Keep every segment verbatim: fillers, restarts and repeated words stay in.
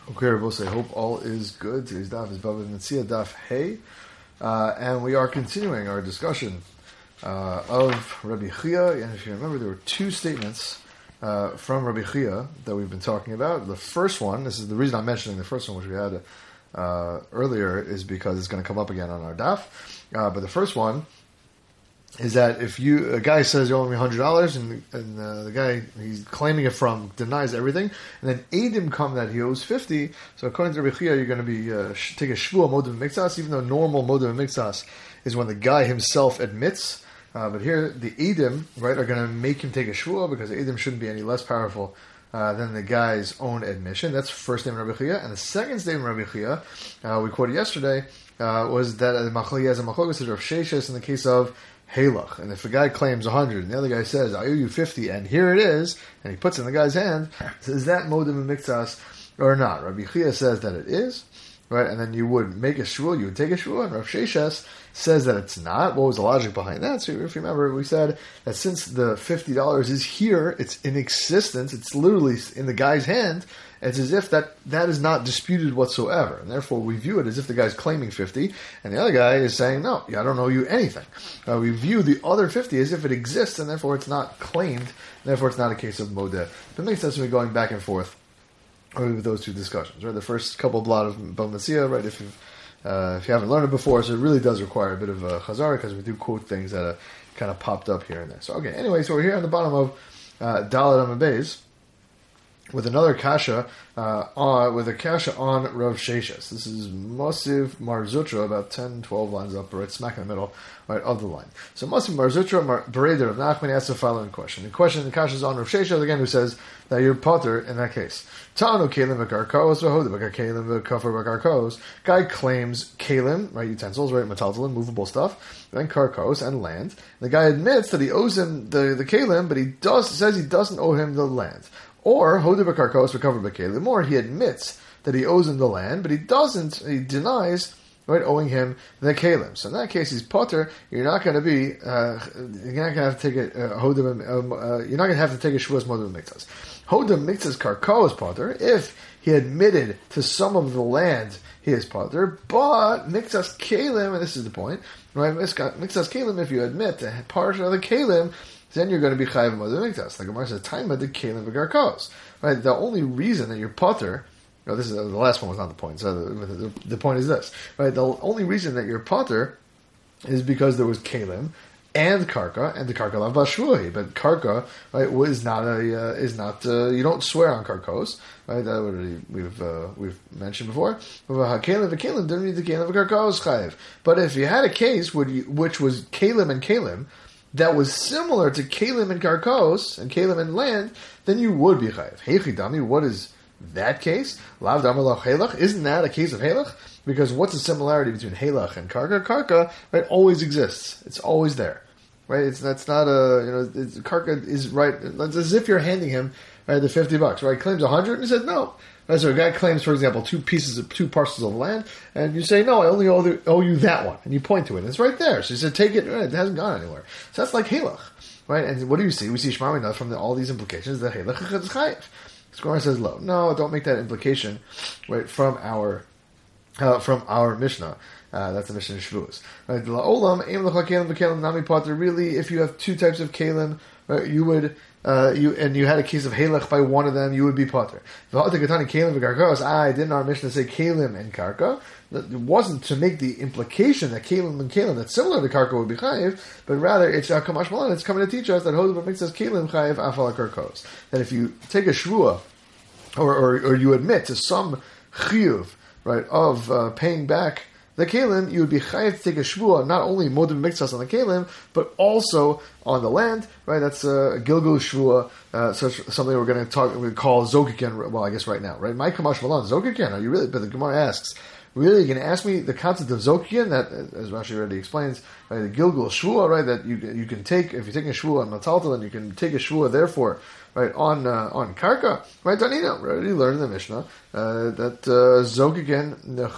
Okay, Rabbi, I hope all is good. Today's daf is Bava Metzia Daf Hey, uh, and we are continuing our discussion uh, of Rabbi Chia. And if you remember, there were two statements uh, from Rabbi Chia that we've been talking about. The first one, this is the reason I'm mentioning the first one, which we had uh, earlier, is because it's going to come up again on our daf. Uh, but the first one is that if you a guy says you owe me one hundred dollars and, and uh, the guy he's claiming it from denies everything, and then Eidim come that he owes fifty, so according to Rabbi Chia, you're going to be uh, sh- take a shvuah modim mixas, even though normal modim mixas is when the guy himself admits, uh, but here the Eidim, right, are going to make him take a shvuah because the Eidim shouldn't be any less powerful uh, than the guy's own admission. That's first name Rabbi Chia, and the second statement Rabbi Chia, uh, we quoted yesterday, uh, was that the Machli has a machlokes of Sheshes in the case of Halach. And if a guy claims one hundred and the other guy says, I owe you fifty, and here it is, and he puts it in the guy's hand, is that modim and mikzas or not? Rabbi Chia says that it is, right? And then you would make a shvuah, you would take a shvuah, and Rav Sheshes says that it's not. What was the logic behind that? So if you remember, we said that since the fifty dollars is here, it's in existence, it's literally in the guy's hand, it's as if that, that is not disputed whatsoever. And therefore, we view it as if the guy's claiming fifty, and the other guy is saying, no, I don't owe you anything. Uh, we view the other fifty as if it exists, and therefore it's not claimed, and therefore it's not a case of modeh. It makes sense to me going back and forth with those two discussions. Right, the first couple of blot of Bava Metzia, right, if you've, uh, if you haven't learned it before, so it really does require a bit of a chazara, because we do quote things that are kind of popped up here and there. So, okay, anyway, so we're here on the bottom of uh, Dalet Amud Beis, with another kasha, uh, on, with a kasha on Rav Sheshes. This is Mosiv Mar Zutra, about ten, twelve lines up, right smack in the middle, right, of the line. So Mosiv Mar Zutra, Bereder of Nachman asks the following question. The question, the kasha is on Rav Sheshes, again, who says that you're potter in that case. Ta'anu kelim v'karkos v'hoda v'karkelim v'kafar v'karkos. Guy claims kelim, right, utensils, right, metaltalin, movable stuff, then karkos, and land. The guy admits that he owes him the, the kelim, but he does says he doesn't owe him the land. Or hoda b'karkos v'kafar v'kelim, or he admits that he owes him the land, but he doesn't, he denies, right, owing him the kelim. So in that case, he's potter. You're not going to be, uh, you're not going to have to take a uh, hoda, um, uh, you're not going to have to take a shvuas modim mixas. Hoda mixas karkos potter if he admitted to some of the land he is potter, but mixas kelim, and this is the point, right? Mixas kelim, if you admit to part of the kelim, then you're going to be chayav modim miktas. The Gemara says, "Taima de kelim v'garkos." Right. The only reason that you're potter, no, this is the last one was not the point. So the, the, the point is this, right? The only reason that you're potter is because there was kelim and karka, and the karka lav bashvuhi. But karka, right, was not a uh, is not uh, you don't swear on karkos, right? That already we've uh, we've mentioned before. Kelim v'kelim don't need the kelim v'karkos chayav. But if you had a case which was kelim and kelim that was similar to Kalim and Karkos, and Kalim and land, then you would be chayiv. Heichidami, what is that case? Lav damalach helach, isn't that a case of helach? Because what's the similarity between helach and karka? Karka, right, always exists. It's always there, right? It's that's not a you know it's, karka is right. It's as if you're handing him right the fifty bucks, right? He claims a hundred, and he said no. Right, so a guy claims, for example, two pieces of two parcels of land, and you say, no, I only owe, the, owe you that one. And you point to it, and it's right there. So you said, take it, right, it hasn't gone anywhere. So that's like halach, right? And what do you see? We see Shmar from the, all these implications that halach is chayiv. Gemara says, lo, no, don't make that implication, right, from our, uh, from our Mishnah. Uh, that's the Mishnah in Shavuos. Right? La'olam, aim l'cha kelim v'kelim nami potter. Really, if you have two types of kelim, right, you would, Uh, you and you had a case of halach by one of them, you would be potter. Ah, didn't our Mishnah say kalim and karka? It wasn't to make the implication that kalim and kalim that's similar to karka would be chayiv, but rather it's uh, kamash malan. It's coming to teach us that hodav mixes kalim chayiv afal karkos. That if you take a shvuah or, or or you admit to some chiyuv, right, of uh, paying back the kelim, you would be chayiv to take a shvuah, not only modim mixas on the kelim, but also on the land, right? That's a gilgul shvuah, uh, such something we're going to talk, we call zokiken. Well, I guess right now, right? My kamash malan zokiken. Are you really? But the Gemara asks, really, you're going to ask me the concept of zokiken? That, as Rashi already explains, right? The gilgul shvuah, right? That you you can take if you're taking a shvuah on metaltal, then you can take a shvuah. Therefore, right, on uh, on karka, right? Danino, we already learned in the Mishnah uh, that uh, zokiken,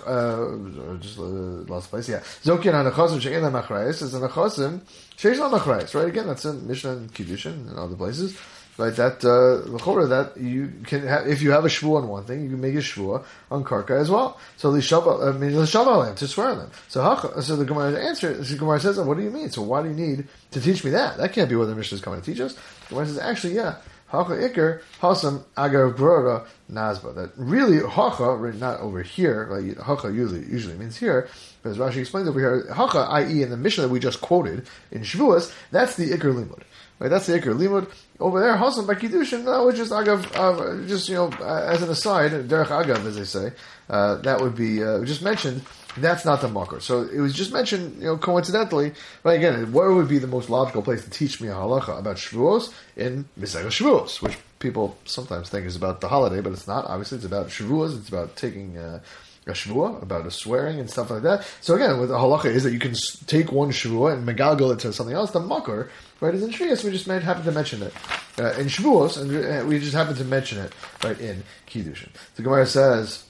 uh, just uh, last place, yeah, zokiken on nechasim she'en lamachrayis is a nechasim sheish lamachrayis, right? Again, that's in Mishnah and Kiddushin and other places. right? That uh, that you can have, if you have a shvua on one thing, you can make a shvua on karka as well. So lishava, I mean lishava to swear on them. So so the Gemara answer, the Gemara says, what do you mean? So why do you need to teach me that? That can't be what the Mishnah is coming to teach us. The Gemara says, actually, yeah. Hacha ikar hasam agar brora nazba. That really hacha, not over here. Like hacha usually usually means here, but as Rashi explains over here, hacha, that is, in the Mishnah that we just quoted in Shavuos, that's the ikar limud. Right, that's the ikar limud. Over there, hasam by kiddushin, that was just agav, uh, just you know, uh, as an aside, derech agav, as they say, uh, that would be uh, just mentioned. That's not the makor. So it was just mentioned, you know, coincidentally. But again, where would be the most logical place to teach me a halacha about Shavuos? In Masechah Shavuos, which people sometimes think is about the holiday, but it's not. Obviously, it's about Shavuos. It's about taking uh, a Shavua, about a swearing and stuff like that. So again, with the halacha is that you can take one Shavua and megalgal it to something else. The makor, right, is in Shvius. We just happened to mention it uh, in Shavuos, and we just happened to mention it right in Kiddushin. The Gemara says,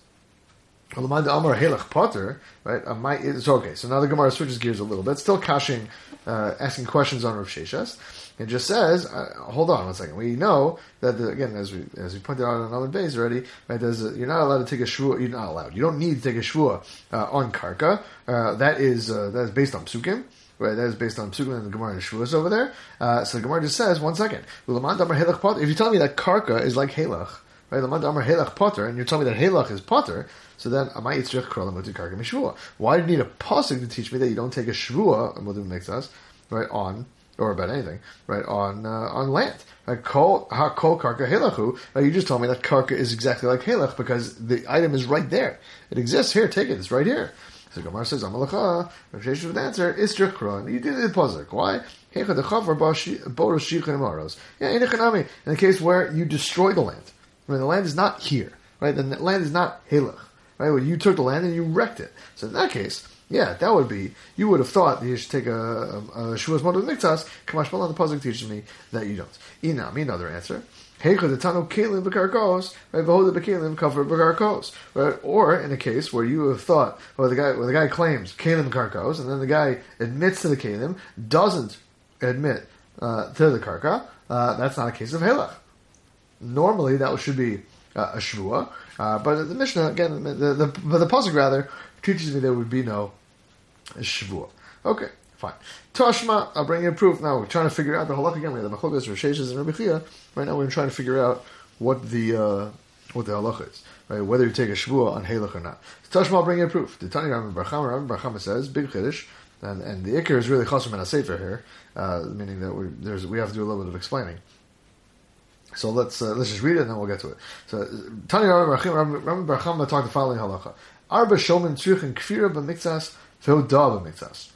right? It's okay. So now the Gemara switches gears a little bit. Still kashing, uh, asking questions on Rav Sheshes. It just says, uh, hold on one second. We know that the, again, as we as we pointed out on Amud Beis already, right? There's a, you're not allowed to take a shvua. You're not allowed. You don't need to take a shvua uh, on karka. Uh, that is uh, that is based on psukim. Right, that is based on psukim and the Gemara and Shavuos over there. Uh, so the Gemara just says, one second. If you tell me that karka is like helach, right? Helach potter, and you're telling me that helach is potter. So then, why do you need a pasuk to teach me that you don't take a shvua, a mudim mixas, right, on, or about anything, right, on uh, on land? Right, kol, ha, kol karka helachu, right, you just told me that karka is exactly like helach because the item is right there. It exists here, take it, it's right here. So Gemara says, Amalacha, Rav Sheshes would answer, Istrichron, you did the pasuk. Why? Yeah, in the case where you destroy the land. I mean, the land is not here, right? The land is not helach. Right, well, you took the land and you wrecked it. So in that case, yeah, that would be, you would have thought that you should take a, a, a Shavuos Moed Miktas. Kamash Malan, the pasuk teaches me that you don't. Inami, another answer. Heicha detano kelim b'karkos, right? V'hoda b'kelim cover b'karkos, right? Or in a case where you have thought, well, the guy, well, the guy claims kelim karkos, and then the guy admits to the kelim, doesn't admit uh, to the karka. Uh, that's not a case of helach. Normally, that should be uh, a shvua. Uh, but the Mishnah, again, the, the, the, the pasuk rather, teaches me there would be no shvua. Okay, fine. Tashma, I'll bring you a proof. Now we're trying to figure out the halakha again. We have the machlokas, Rav Sheshes, and Rabbi Chia. Right now we're trying to figure out what the uh, what the halakha is, right? Whether you take a shvua on halach or not. Tashma, I'll bring you a proof. The Tani Rabbi Barchama, Rabbi Barchama says, big chiddush, and and the ikar is really chasam and a sefer here, uh, meaning that we there's we have to do a little bit of explaining. So let's uh, let's just read it and then we'll get to it. So Tani Rabbi Barchama talked the following halacha: Arba shomim tzrichen kfira b'miktzas ve'odah b'miktzas.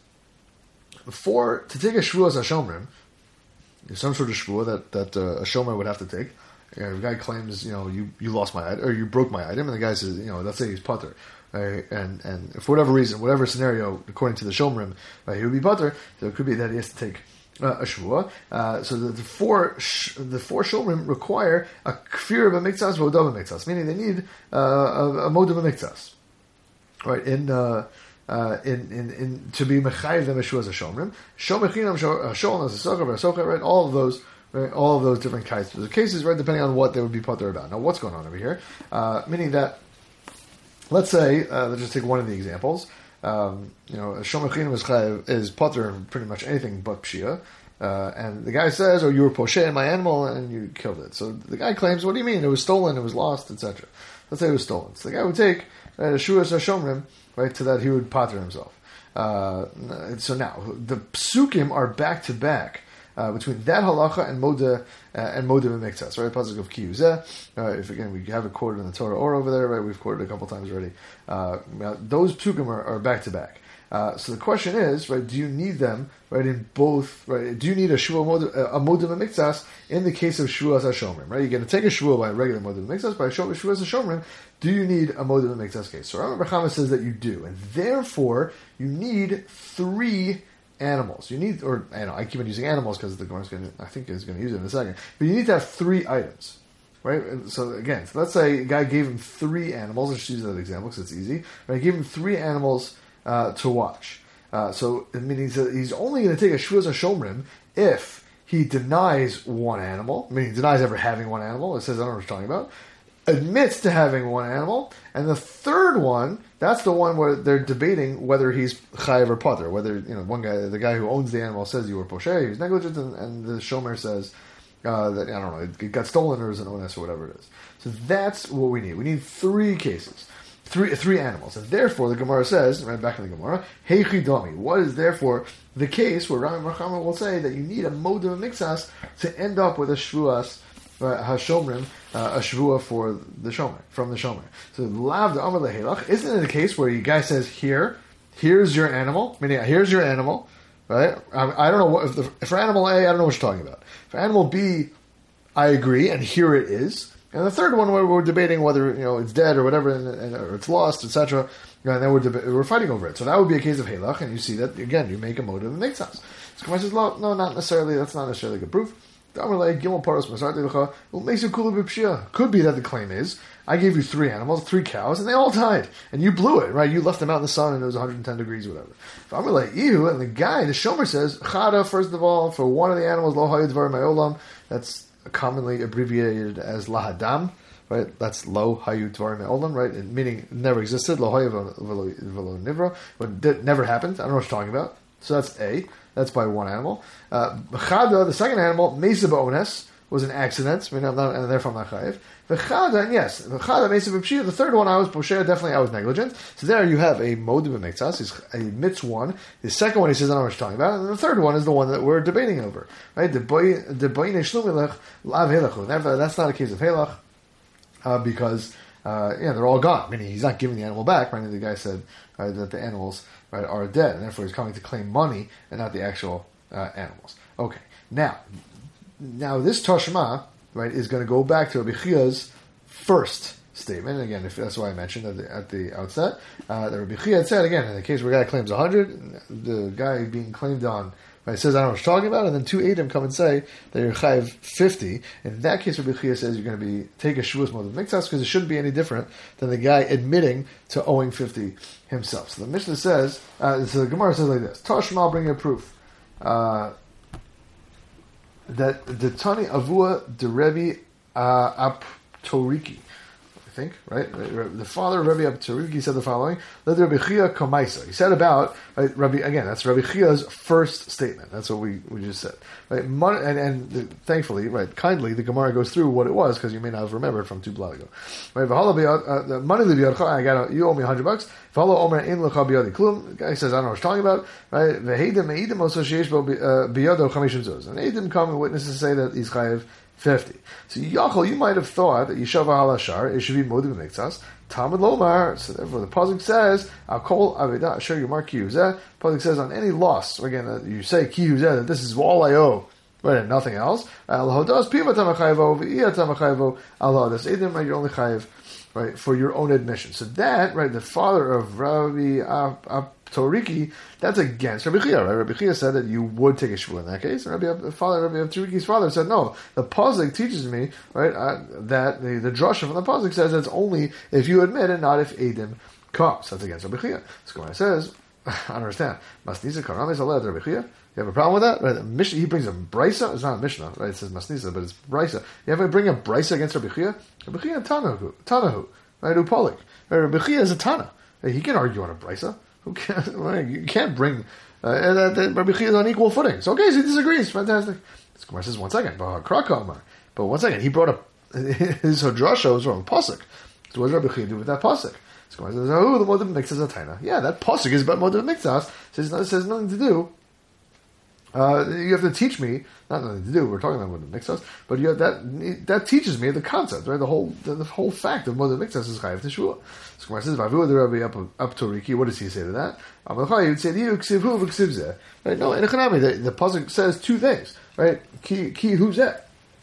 For to take a shvua as a shomrim, there's some sort of shvua that that uh, a shomer would have to take. You know, the guy claims, you know, you, you lost my item or you broke my item, and the guy says, you know, let's say he's putter, right? and and for whatever reason, whatever scenario, according to the shomrim, right, he would be putter. So it could be that he has to take Uh, a shvua. Uh, so the, the four sh- the four shomrim require a kfir b'miktzas v'odah b'miktzas, meaning they need uh, a, a moed b'miktzas, right? In uh, uh, in, in in to be mechayiv them as a shomrim, shomer chinam shol as a socher v'asocher, right? All of those. Right? All of those different kinds of cases, right? Depending on what they would be putter about. Now, what's going on over here? Uh, meaning that, let's say, uh, let's just take one of the examples. Um, you know, shomer chinam is chayiv is putter in pretty much anything but pshia. Uh, and the guy says, "Oh, you were poshe my animal and you killed it." So the guy claims, "What do you mean? It was stolen. It was lost, et cetera" Let's say it was stolen. So the guy would take a shuas hashomrim, right, to that he would pater himself. Uh, so now the psukim are back to back. Uh, between that halacha and moda uh, and moda b'miktzas, right? Pasuk of kiyuzeh. Uh, if again we have it quoted in the Torah or over there, right? We've quoted it a couple times already. Uh, those psukim are, are back to back. Uh, so the question is, right? Do you need them, right? In both, right? Do you need a shua moda, a moda b'miktzas in the case of shuas hashomrim, right? You're going to take a shua by a regular moda b'miktzas, by shuas hashomrim. Do you need a moda b'miktzas case? So Rabbi Barchama says that you do, and therefore you need three animals. You need, or I know I keep on using animals because the Gemara is going to, I think is going to use it in a second. But you need to have three items, right? So again, so let's say a guy gave him three animals. Let's use that example because it's easy. Right? He gave him three animals uh, to watch. Uh, so it means that he's only going to take a shvuz hashomrim if he denies one animal. I mean, he denies ever having one animal. It says, I don't know what you're talking about. Admits to having one animal. And the third one, that's the one where they're debating whether he's chayiv or pater. Whether, you know, one guy, the guy who owns the animal says you were posher, he was negligent, and, and the shomer says uh, that, I don't know, it, it got stolen or is an onus or whatever it is. So that's what we need. We need three cases. Three three animals. And therefore, the Gemara says, right back in the Gemara, Heichi Dami. What is therefore the case where Rami Merchama will say that you need a mode of a mixas to end up with a shvuas, uh, hashomrim, uh, a shvua for the shomer, from the shomer. So, lav the amar lehelach, isn't it a case where you guy says, here, here's your animal, meaning, here's your animal, right? I, I don't know, what, if the, for animal A, I don't know what you're talking about. For animal B, I agree, and here it is. And the third one, where we're debating whether, you know, it's dead or whatever, and, and, or it's lost, et cetera. And then we're deba- we're fighting over it. So that would be a case of halach, and you see that again. You make a motive and makes sense. So Gemara says, no, no, not necessarily. That's not necessarily good proof. Could be that the claim is, I gave you three animals, three cows, and they all died, and you blew it, right? You left them out in the sun, and it was one hundred ten degrees, whatever. If I'm like you, and the guy, the shomer says, chada, first of all, for one of the animals, lo hayud dvar ma'olam. That's commonly abbreviated as lahadam, right? That's lo hayu dvarim me'olam, right? It, meaning it never existed, lo hayu velo nivra, but it never happened. I don't know what you're talking about. So that's A. That's by one animal. Uh, Chada, the second animal, mesa ba'ones, was an accident. I mean, I'm not, and therefore I'm not chayiv. V'chada, and yes, v'chada mesa b'pshia. The third one, I was posher. Definitely, I was negligent. So there you have a mode of a mixas. He admits one. The second one, he says, I don't know what you're talking about. And the third one is the one that we're debating over, right? The boy, the boy neshlumilech lav helachu. That's not a case of helach uh, because uh, yeah, they're all gone. Meaning he's not giving the animal back. Right? The guy said uh, that the animals, right, are dead, and therefore he's coming to claim money and not the actual uh, animals. Okay, now, now this Tashma, right, is going to go back to Rabbi Chia's first statement. And again, if that's why I mentioned at the, at the outset, uh, that Rabbi Chia had said, again, in the case where a guy claims one hundred, the guy being claimed on, right, says, I don't know what you're talking about, and then two Eidim come and say that you're chayiv fifty. In that case, Rabbi Chia says you're going to be take a shuas mode of mixas because it shouldn't be any different than the guy admitting to owing fifty himself. So the Mishnah says, uh, so the Gemara says like this, Tashma, I'll bring you a proof. Uh, that the Tani Avua de Rebbe uh, Aptoriki, I think, right? The father of Rebbe Aptoriki said the following: "Let Rabbi Chia Kamaisa." He said about right, Rabbi again. That's Rabbi Chia's first statement. That's what we, we just said. Right? Mon- and and the, thankfully, right, kindly, the Gemara goes through what it was because you may not have remembered from two blot ago. Right? The money I got you owe me a hundred bucks. Follow Omer in lecha biyadi klum. The guy says, I don't know what you're talking about. Right? Ve'edim me'idim also sheyesh bo biyado chamishim zuz. And edim come and witnesses say that he's chayiv fifty. So Yachol, you might have thought that Yishava halashar, it should be modim mixas. Talmud lomar. So therefore, the pasuk says, "I'll call aveda." Sure, you mark kiyuzeh. Pasuk says on any loss. Again, uh, you say kiyuzeh that this is all I owe, right, and nothing else. Al hodas piva tamachayvo v'iyah tamachayvo al hodas edim. Right, you're only chayiv, right, for your own admission. So that, right, the father of Rabbi Aptoriki, that's against Rabbi Chia, right? Rabbi Chia said that you would take a shvua in that case. And Rabbi, the father, Rabbi Aptoriki's father said, no, the pasuk teaches me, right, uh, that the, the drasha from the pasuk says it's only if you admit and not if Edim comes. That's against Rabbi Chia. So it says, I don't understand. Masnisa karamis aled Rabbi Chia. You have a problem with that? Right? Mishnah, he brings a brisa. It's not a Mishnah, right? It says Masnisa, but it's brisa. You ever bring a brisa against Rabbi Chia? Rabbi Chia Tanahu, Tanahu, right? Upolik. Right? Rabbi Chia is a Tana. He can argue on a brisa. Who can? Right? You can't bring. Uh, and uh, that Rabbi Chia is on equal footing. So okay, so he disagrees. Fantastic. This Gemara says one second, but but one second. He brought up his hadrasha was from pasuk. So what does Rabbi Chia do with that pasuk? This Gemara says, oh, the moed mixas a taina. Yeah, that pasuk is about moed mixas. Says it says nothing to do. Uh, you have to teach me, not nothing to do, we're talking about moed mixas, but you have that, that teaches me the concept, right? The whole, the, the whole fact of moed mixas is chayav teshua. So Gemara says, Vavu the Rabbi Aptoriki, what does he say to that? Amalchai, he would say to you, ksiv hu v'ksiv zeh. Right? No, in Echanami, the, the pasuk says two things, right? Ki, ki hu zeh.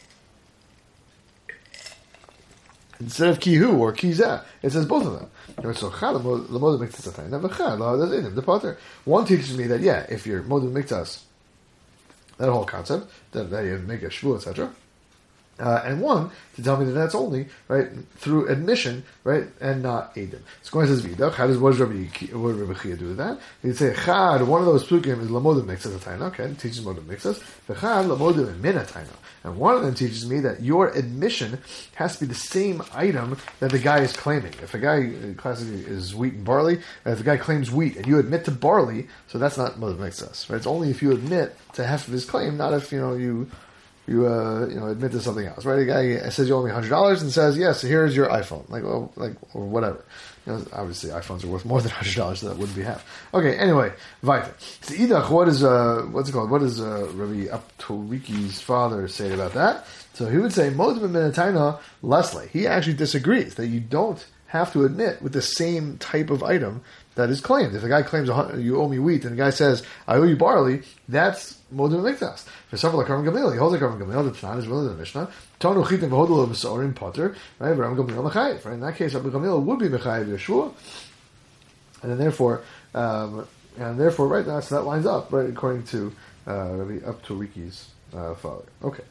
Instead of ki hu or ki zeh, it says both of them. So the moed mixas a taina, v'chad, the potter. One teaches me that, yeah, if you're moed mixas, that whole concept, that, that you make a shvu, et cetera. Uh, and one to tell me that that's only right through admission, right, and not edim. So Gemara says v'idach. How does what does Rabbi what does Rabbi Chia do with that? He'd say chad. One of those psukim is lamodim mixas atayna. Okay, it teaches modim mixas. V'chad lamodim min atayna. And one of them teaches me that your admission has to be the same item that the guy is claiming. If a guy classically is wheat and barley, if the guy claims wheat and you admit to barley, so that's not modim mixas, right? It's only if you admit to half of his claim, not if you know you. You uh, you know admit to something else, right? A guy says you owe me hundred dollars and says yes, here's your iPhone, like well, like or whatever. You know, obviously iPhones are worth more than hundred dollars, so that wouldn't be half. Okay, anyway, weiter. So idach, what is uh, what's it called? What does uh, Rabbi Aptoriki's father say about that? So he would say modim minataina Leslie. He actually disagrees that you don't have to admit with the same type of item that is claimed. If a guy claims you owe me wheat and the guy says I owe you barley, that's modim miktas. For example, like Ram Gamliel, he holds like Ram Gamliel. The Tanan is willing to the Mishnah. Tonu chitim v'hodol b'sorim potter. Right, but Ram Gamliel mechayiv. Right, in that case, Rabbi Gamliel would be mechayiv Yeshua, and then therefore, um, and therefore, right now, so that lines up right according to uh, Rabbi Aptoriki's uh, father. Okay.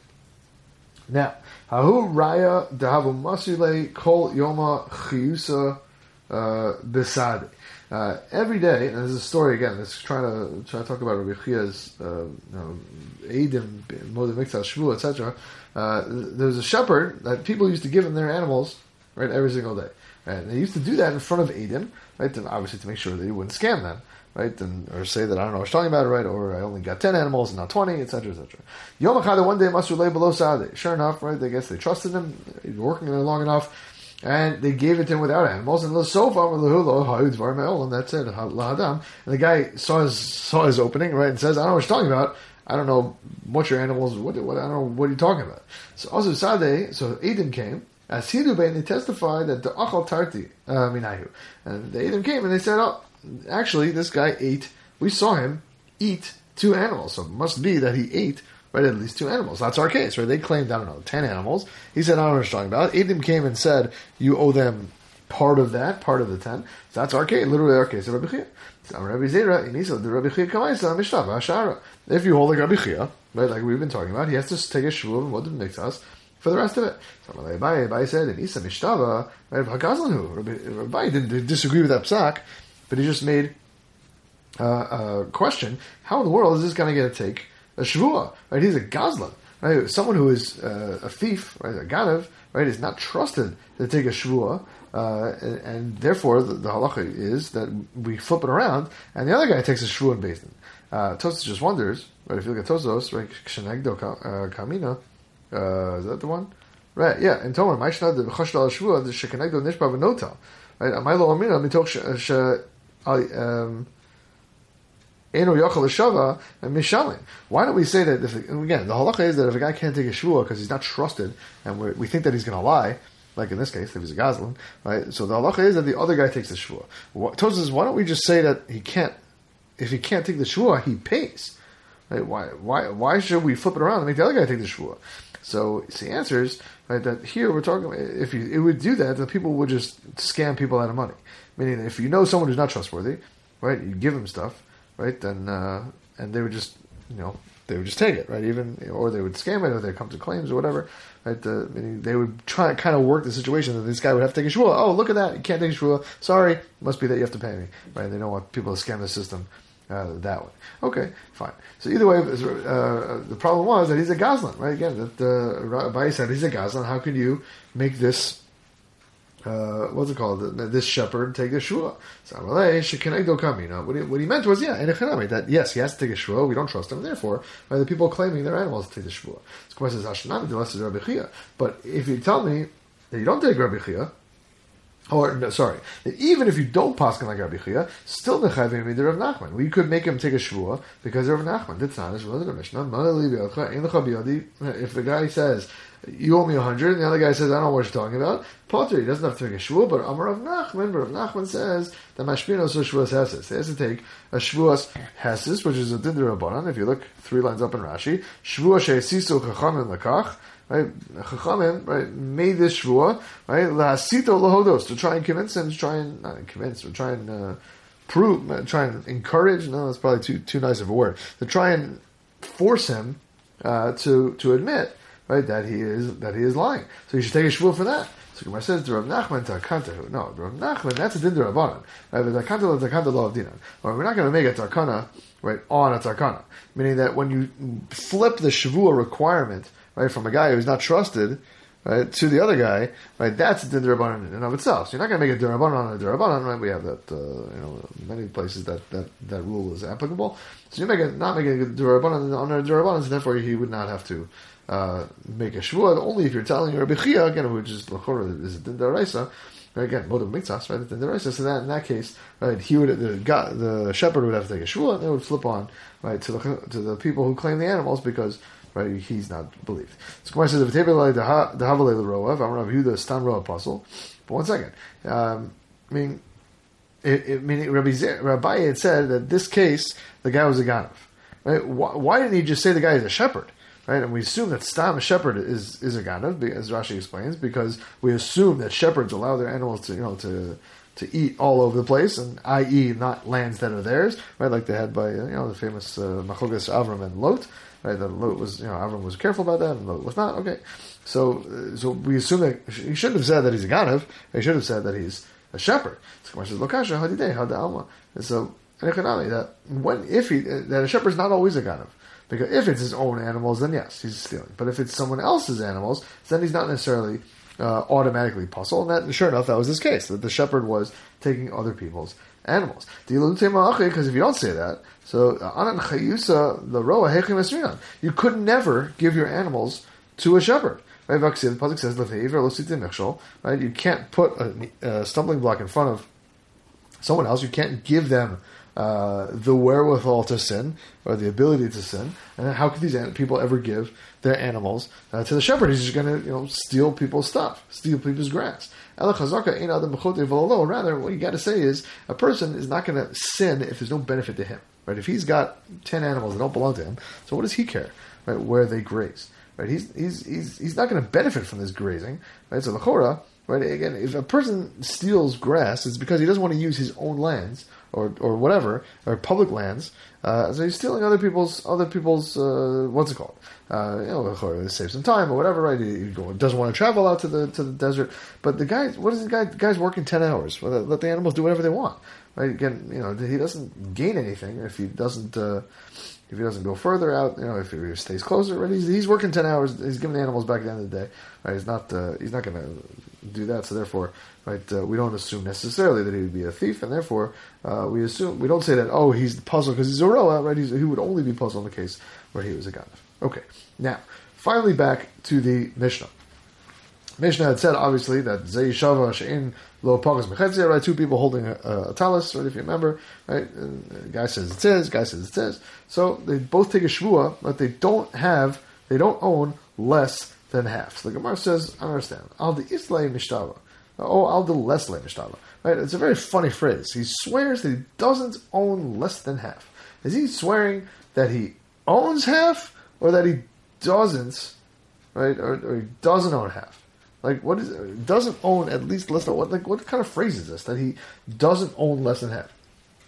Now, hahu raya dehavu masile kol yoma chiyusa besade. Uh, every day, and this is a story again. It's trying to trying to talk about Rabbi Chia's uh, you know, Eidim, Modim Miktas, Shvu, et cetera. Uh, there was a shepherd that people used to give him their animals right every single day, and they used to do that in front of Eidim, right? And obviously to make sure that he wouldn't scam them, right? And or say that I don't know what I was talking about, right? Or I only got ten animals and not twenty, et cetera, et cetera. Yom Echad, one day Masur lay below Saadeh. Sure enough, right? I guess they trusted him. He was working there long enough. And they gave it to him without animals, and so far, and that's it. And the guy saw his saw his opening, right, and says, "I don't know what you're talking about. I don't know what your animals. What, what I don't know what are you talking about." So also Sadeh, so Eidim came as Hidu, and they testified that the Achal Tarti uh, Minayu, and the Eidim came and they said, "Oh, actually, this guy ate. We saw him eat two animals, so it must be that he ate." Right, at least two animals. That's our case, right? They claimed, I don't know, ten animals. He said, I don't know what you're talking about. Eidim came and said, you owe them part of that, part of the ten. So that's our case, literally our case of Rabbi Chia. If you hold like Rabbi Chia, right, like we've been talking about, he has to take a shvuah and what makes us for the rest of it. So Rabbi said, in Isa Mishtava, right, Rabbi didn't disagree with that psak, but he just made uh, a question, how in the world is this guy going to take a shvuah, right? He's a gazlan, right? Someone who is uh, a thief, right? A ganav, right? Is not trusted to take a shvuah, uh, and, and therefore the, the halacha is that we flip it around, and the other guy takes a shvuah in Beis Din. Uh, Tosfos just wonders, right? If you look at Tosfos, right? Kshenegdo kamina, uh, is that the one? Right? Yeah. In Tomer, Ma'ishna the b'chashdal shvuah the shekenegdo nishba v'nota, right? Amaylo amina mitoch sh um. Why don't we say that, if, again, the halacha is that if a guy can't take a shvuah because he's not trusted, and we think that he's going to lie, like in this case, if he's a gazlan, right? So the halacha is that the other guy takes the shvuah. Tosfos says, why don't we just say that he can't, if he can't take the shvuah, he pays? Right? Why, why, why should we flip it around and make the other guy take the shvuah? So, so he answers, right, that here we're talking, if you, it would do that, then people would just scam people out of money. Meaning, if you know someone who's not trustworthy, right, you give him stuff, right, then, uh, and they would just, you know, they would just take it, right, even, or they would scam it, or they come to claims, or whatever, right, uh, meaning they would try kind of work the situation that this guy would have to take a shvuah. Oh, look at that, you can't take a shvuah, sorry, it must be that you have to pay me, right, they don't want people to scam the system uh, that way. Okay, fine. So either way, uh, the problem was that he's a gazlan, right, again, that uh, Rabbi said he's a gazlan, how could you make this Uh, what's it called? This shepherd take the shvuah. So what he, what he meant was, yeah, that yes, he has to take a shvuah. We don't trust him. Therefore, by the people claiming their animals take the shvuah. So but if you tell me that you don't take Rabbi Chia, or no, sorry, that even if you don't paskin like Rabbi Chia, still nechayvim midir Rav Nachman. We could make him take a shvuah because of Rav Nachman. That's not as well as the Mishnah. If the guy says, you owe me a hundred, and the other guy says, I don't know what you're talking about, Potter, he doesn't have to take a shvuah, but Amar Rav Nachman, but Rav Nachman says that Mashpino so shvuas hesis. He has to take a shvuas hesis, which is a din d'Rabbanan. If you look three lines up in Rashi, shvuah she'esisu chachamim lakach, right? Chachamim, right, made this shvuah, right, lahasito lahodos, to try and convince him, to try and, not convince, to try and uh, prove, uh, try and encourage, no, that's probably too too nice of a word, to try and force him uh, to, to admit right, that he is that he is lying. So you should take a shvua for that. So Gemara says, "The Rav Nachman tarkantahu." No, the Rav Nachman, that's a din d'Rabbanan. Right, but tarkanta tarkanta lo avdinan. Well, we're not going to make a tarkana right on a tarkana, meaning that when you flip the shvua requirement right from a guy who's not trusted right to the other guy, right, that's a din d'Rabbanan in and of itself. So you're not going to make a d'Rabbanan on a d'Rabbanan, right? We have that, uh, you know, many places that, that, that rule is applicable. So you make it not making a d'Rabbanan on a d'Rabbanan, so therefore he would not have to. Uh, make a shvua only if you're telling Rabbi Chia again, which is l'chora is a din d'oraisa, right? Again, modav mitzvahs, right? Din d'oraisa. So that in that case, right, he would the God, the shepherd would have to take a shvua, and they would flip on right to the to the people who claim the animals because right he's not believed. So Gemara says, "V'tebelei dehavalei l'roav." I'm Rav Yehuda stam roa apostle. But one second, um, I mean, it, it, meaning Rabbi Zer, Rabbi had said that this case the guy was a ganav, right? Why, why didn't he just say the guy is a shepherd? Right, and we assume that stam a shepherd is is a ganav, as Rashi explains, because we assume that shepherds allow their animals to you know to to eat all over the place, and that is, not lands that are theirs, right? Like they had by you know the famous uh, Machogas Avram and Lot, right? That Lot was you know Avram was careful about that, and Lot was not. Okay, so uh, so we assume that he shouldn't have said that he's a ganav. He should have said that he's a shepherd. So Gemara says, "Lokasha hadidei hada alma." And so that when if he that a shepherd is not always a ganav. Because if it's his own animals, then yes, he's stealing. But if it's someone else's animals, then he's not necessarily uh, automatically puzzle. And that, sure enough, that was his case, that the shepherd was taking other people's animals. Because if you don't say that, so anan chayusa the roa hechim esrinan, you could never give your animals to a shepherd. Right? The pasuk says, right? You can't put a, a stumbling block in front of someone else. You can't give them Uh, the wherewithal to sin, or the ability to sin, and then how could these people ever give their animals uh, to the shepherd? He's just going to, you know, steal people's stuff, steal people's grass. Rather, what you got to say is a person is not going to sin if there's no benefit to him. Right? If he's got ten animals that don't belong to him, so what does he care? Right? Where they graze? Right? He's he's he's he's not going to benefit from this grazing. Right? So l'chora, right? Again, if a person steals grass, it's because he doesn't want to use his own lands. Or, or whatever, or public lands. Uh, so he's stealing other people's, other people's, uh, what's it called? Uh, you know, to save some time or whatever, right? He, he doesn't want to travel out to the to the desert. But the guy, what is the guy? The guy's working ten hours. Well, let the animals do whatever they want, right? Again, you know, he doesn't gain anything if he doesn't, uh, if he doesn't go further out. You know, if he stays closer, right? He's, he's working ten hours. He's giving the animals back at the end of the day, right? He's not, uh, he's not going to do that. So therefore, right, uh, we don't assume necessarily that he would be a thief, and therefore uh, we assume we don't say that. Oh, he's puzzled because he's a roa, right? He's, he would only be puzzled in the case where he was a ganav. Okay, now finally back to the Mishnah. Mishnah had said obviously that zei shava she'in lo pagas mechetzia, right? Two people holding a, a, a talis, right? If you remember, right? And the guy says it says, guy says it says. So they both take a shvua, but they don't have, they don't own less than half. So the Gemara says, I understand. Al de islay mishtava. Oh, I'll do less le mishtava. Right? It's a very funny phrase. He swears that he doesn't own less than half. Is he swearing that he owns half, or that he doesn't, right? Or, or he doesn't own half? Like, what is it? Doesn't own at least less than what? Like, what kind of phrase is this? That he doesn't own less than half?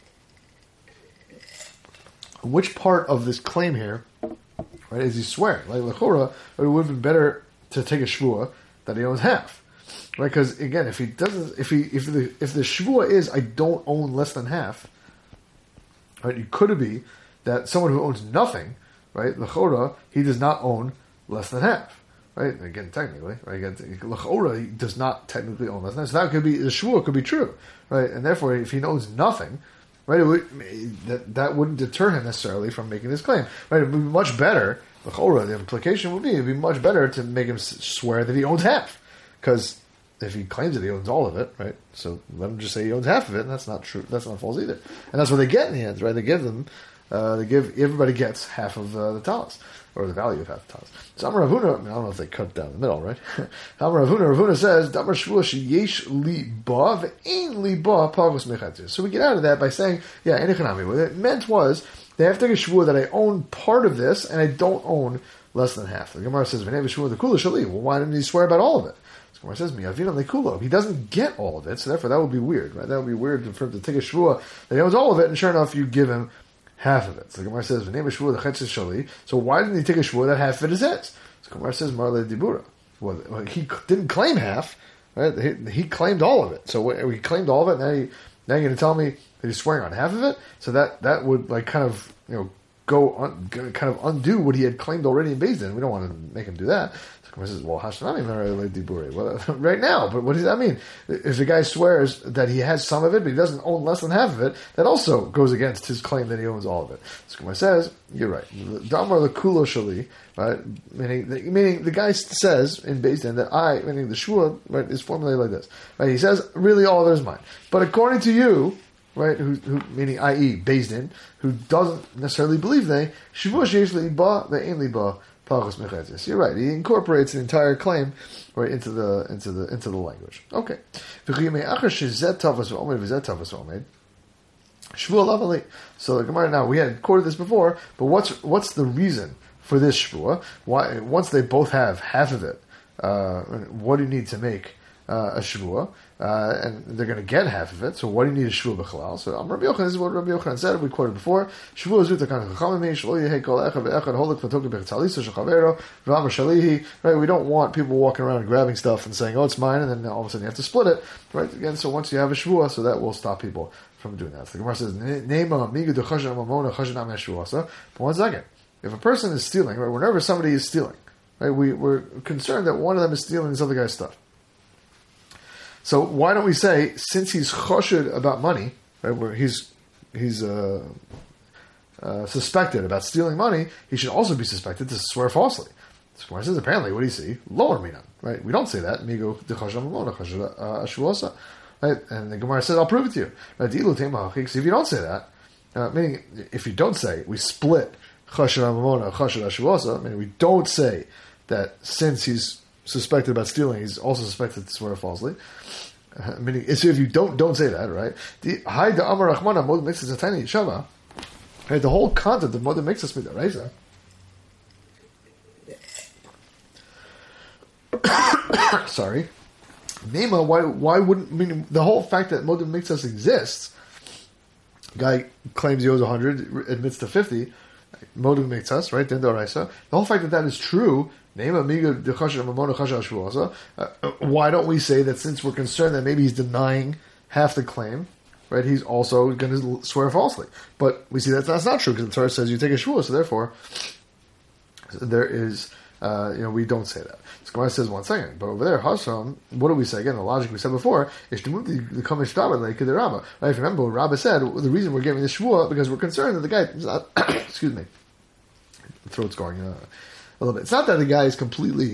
Which part of this claim here, right, is he swearing? Like l'chora, it would have been better to take a shvua that he owns half. Right, because again, if he doesn't, if he, if the if the shvua is I don't own less than half, right? It could be that someone who owns nothing, right? L'chora, he does not own less than half, right? Again, technically, right? Again, l'chora, he does not technically own less than half. So that could be the shvua could be true, right? And therefore, if he owns nothing, right, it would, that that wouldn't deter him necessarily from making this claim, right? It would be much better. L'chora, the implication would be it'd be much better to make him swear that he owns half, because if he claims that he owns all of it, right? So let him just say he owns half of it, and that's not true. That's not false either. And that's what they get in the end, right? They give them, uh, they give everybody gets half of uh, the talis, or the value of half the talis. So Amar Rav Huna, I, mean, I don't know if they cut down the middle, right? Amar Rav Huna, Rav Huna says, Damar shvua sheyesh li ba ve'ein li ba pagos mechatzir. So we get out of that by saying, yeah, enechanami. What it meant was they have to take a shvua that I own part of this and I don't own less than half. The Gemara says, "V'nei v'shvua the kula shali." Well, why didn't he swear about all of it? Gemara says, "Mi'avina lekulo." He doesn't get all of it, so therefore that would be weird, right? That would be weird for him to take a shvua that he owns all of it, and sure enough, you give him half of it. So the Gemara says, "V'nei v'shvua the chetzes shali." So why didn't he take a shvua that half of it is his? So Gemara says Marle Dibura. Well, he didn't claim half, right? He, he claimed all of it. So he claimed all of it. Now, he, now you're going to tell me that he's swearing on half of it? So that, that would like kind of you know go un, kind of undo what he had claimed already in Beis Din. We don't want to make him do that. So Gemara says, well, Hashanami Marle Dibura. Well, right now, but what does that mean? If the guy swears that he has some of it, but he doesn't own less than half of it, that also goes against his claim that he owns all of it. So Gemara says, you're right. Damar lekulo shali. Right, meaning the, meaning the guy says in Beis Din that I, meaning the shua, right, is formulated like this. Right, he says really all of it is mine, but according to you, right, who, who meaning that is Beis Din, who doesn't necessarily believe they shua sheish liba ve'ein liba pachos mechetzes. You're right. He incorporates the entire claim right into the into the into the language. Okay. So the Gemara now we had quoted this before, but what's what's the reason for this shvua? Why, once they both have half of it, uh, what do you need to make uh, a shvua? Uh, and they're going to get half of it, so why do you need a shvua b'chalal? So um, Rabbi Yochanan, this is what Rabbi Yochanan said, we quoted before, shvua zuta kan chachamim, shlo yehei kol echad ve'echad holik v'toki b'chetzalisa shechavero v'amar shalihi, right? We don't want people walking around and grabbing stuff and saying, oh, it's mine, and then all of a sudden you have to split it, right? Again, so once you have a shvua, so that will stop people from doing that. So the Gemara says, Neima migu de chashan mamona chashan am shvuasa. But one second. If a person is stealing, right, whenever somebody is stealing, right, we, we're concerned that one of them is stealing this other guy's stuff. So why don't we say, since he's choshed about money, right, where he's he's uh, uh, suspected about stealing money, he should also be suspected to swear falsely. So Gemara says, apparently, what do you see? Lower minan, right? We don't say that. Migo de chashan mamona chashan shvuasa. Right? And the Gemara says, I'll prove it to you. Right? If you don't say that, uh, meaning if you don't say, we split chasher amamona, chasher ashuasa, meaning we don't say that since he's suspected about stealing, he's also suspected to swear falsely. Uh, meaning, so if you don't don't say that, right? The Hai da Amar Rachmana Mod makes us a tiny shava. Right? The whole content of Mod makes us with the Sorry. Nema, why why wouldn't mean the whole fact that Modim makes us exists? Guy claims he owes a hundred, admits to fifty. Modim makes us right. Then the The whole fact that that is true. Nema miga de chashav mamona chashav shvuasa. Why don't we say that since we're concerned that maybe he's denying half the claim, right? He's also going to swear falsely. But we see that that's not true because the Torah says you take a shvuah, so therefore there is. Uh, you know, we don't say that. So Gemara says one second, but over there, Hashem, what do we say? Again, the logic we said before is to move the Kamish Rabba like the Rabba. Right? If you remember, what Rabba said the reason we're giving this shvuah because we're concerned that the guy is not. Excuse me, the throat's going uh, a little bit. It's not that the guy is completely.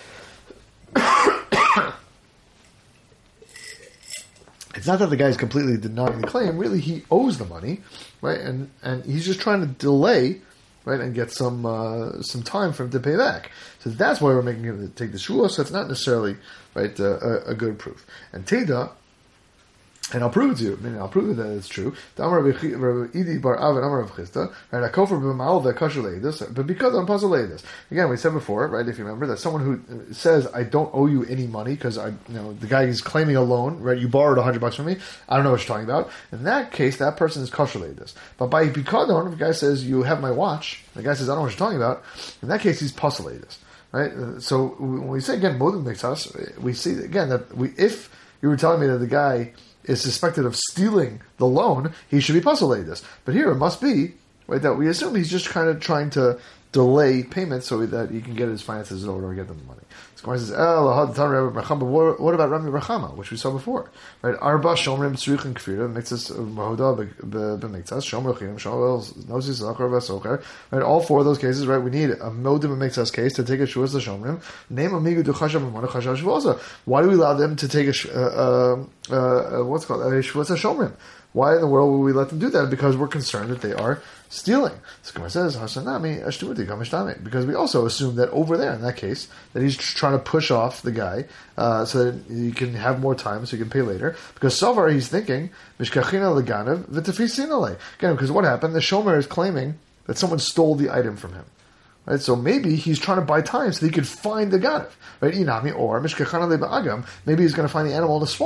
It's not that the guy is completely denying the claim. Really, he owes the money, right? And and he's just trying to delay. Right, and get some uh, some time for him to pay back. So that's why we're making him take the shvuah. So it's not necessarily right uh, a, a good proof. And Teda, and I'll prove it to you. I mean, I'll prove it that it's true. The Amar Rabbi Idi bar Av and Amar Rav Chisda, right? I kofer b'mal ve'kasher leidus, but because I'm puzzle leidus. Again, we said before, right? If you remember, that someone who says I don't owe you any money because I, you know, the guy is claiming a loan, right? You borrowed a hundred bucks from me. I don't know what you're talking about. In that case, that person is kasher leidus. But by bikadon, if the guy says you have my watch, the guy says I don't know what you're talking about. In that case, he's puzzle leidus, right? So when we say again, modim makes us, we see again that we if you were telling me that the guy is suspected of stealing the loan, he should be puzzled this. But here it must be right that we assume he's just kind of trying to delay payment so that he can get his finances in order to get them the money. So Gemara says, but what about Rami Rachama, which we saw before? Right? Arba Shomrim Tzruchin Kfira, Mixas Mahoda B'Mixas, Shomrachim, Shomel, Nosis, Zachar, Vasocher. Right? All four of those cases, right? We need a Modim Mixas case to take a Shuas the Shomrim. Name Amigu Duchashav Mamona Chashav Shvosa. Why do we allow them to take a, uh, uh, uh, what's it called, a Shuas Shomrim? Why in the world would we let them do that? Because we're concerned that they are stealing. So Gemara says, Hasanami Ashtumati Kameshtame. Because we also assume that over there, in that case, that he's trying to push off the guy uh, so that he can have more time so he can pay later. Because so far he's thinking, Mishkachina Leganav V'Tafisinale. Again, because what happened? The Shomer is claiming that someone stole the item from him. Right? So maybe he's trying to buy time so that he could find the Ganav. Right? Inami or Mishkachana Le'Ba'agam. Maybe he's going to find the animal in the swamp.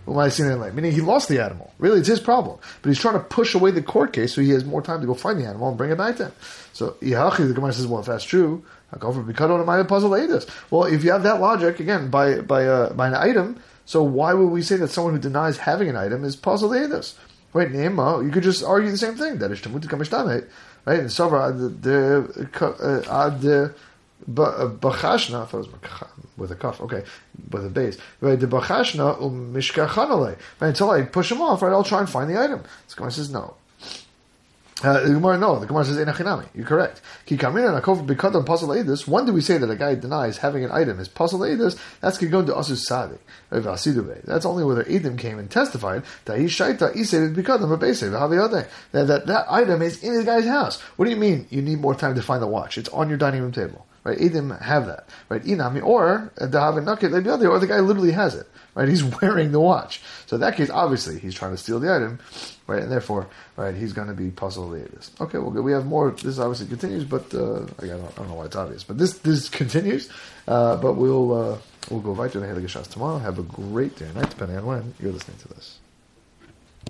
Meaning he lost the animal. Really, it's his problem. But he's trying to push away the court case so he has more time to go find the animal and bring it back to him. So, the Gemara says, well, if that's true, well, if you have that logic, again, by by, uh, by an item, so why would we say that someone who denies having an item is puzzle leidus? Wait, Neema, you could just argue the same thing. That is Shtamut Kamishtameh, right? And Savra, the the Bachashna, I thought it was with a cuff, okay, with a base. Right, the Bachashna um Mishkachanale. Right, until I push him off, right, I'll try and find the item. The Gemara says no. Uh, the Gemara, no, the Gemara says Enachinami. You're correct. Ki kamina nakov bikadam puzzle leidus. When do we say that a guy denies having an item is puzzle leidus? That's could go to asus sadi v'asidube. That's only whether Edom came and testified that he shaita isay bikadam v'beisay v'haviyadeh. That that that item is in the guy's house. What do you mean? You need more time to find the watch. It's on your dining room table. Right, Edom have that. Right, Inami or the Havinakit, or the guy literally has it. Right, he's wearing the watch. So in that case, obviously, he's trying to steal the item. Right, and therefore, right, he's going to be puzzled with this. Okay, well, we have more. This obviously continues, but uh, I, don't, I don't know why it's obvious. But this this continues. Uh, but we'll uh, we'll go right to the Halakha Shas tomorrow. Have a great day and night, depending on when you're listening to this.